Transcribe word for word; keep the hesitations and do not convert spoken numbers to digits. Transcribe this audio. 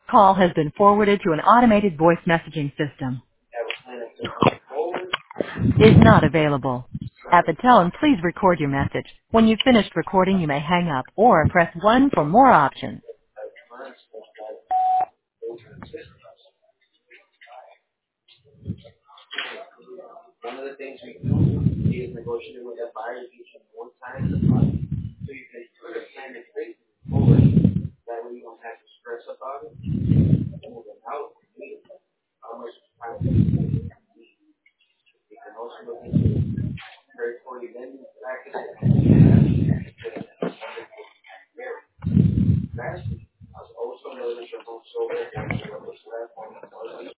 Call has been forwarded to an automated voice messaging system. Is not available. At the tone, please record your message. When you've finished recording, you may hang up or press one for more options. One of the things we do is negotiate with the buyer each and one time in the month, so you can put a plan in place forward. That way you don't have to stress about it. And moving out, how much time you can also look into very forty lending practices. Lastly, I was also noticed your home sold